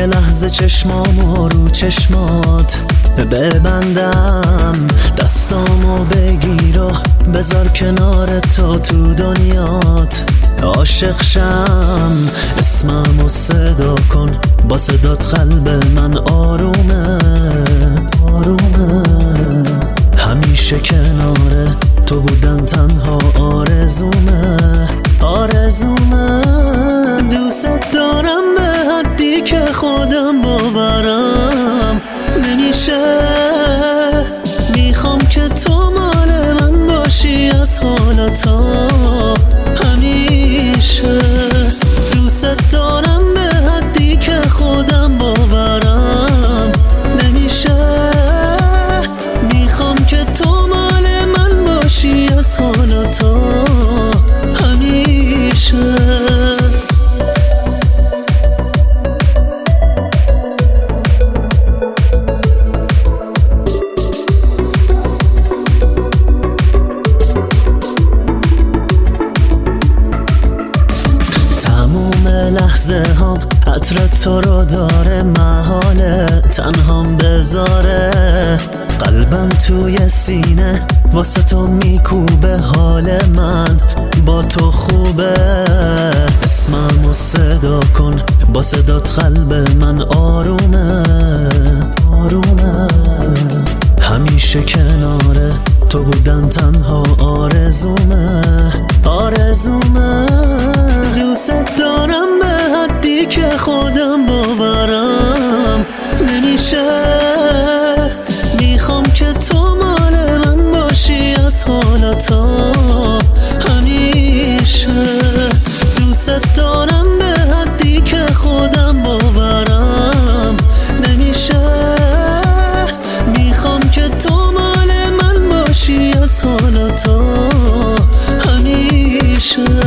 یه لحظه چشمامو رو چشمات ببندم، دستامو بگیر و بذار کنار تو دنیات. عاشق شم اسممو صدا کن، با صدات قلب من آرومه آرومه. همیشه کنار تو بودن تنها آرزومه آرزومه. دوست دارم به حدی که خودم باورم نمیشه. میخوام که تو مال من باشی از حالا تا همیشه. دوست دارم به حدی که خودم باورم نمیشه. میخوام که تو مال من باشی از حالا تا همیشه. لحظه هم عطر تو رو داره، محاله تنهام بذاره. قلبم توی سینه واسه تو میکوبه، حال من با تو خوبه. اسممو صدا کن، با صدات قلب من آرومه آرومه. همیشه کنار تو بودن تنها آرزومه آرزومه. دوست دارم به حدی که خودم باورم نمیشه. میخوام که تو مال من باشی از حالا تا همیشه. دوست دارم به حدی که خودم باورم نمیشه. میخوام که تو مال من باشی از حالا تا همیشه.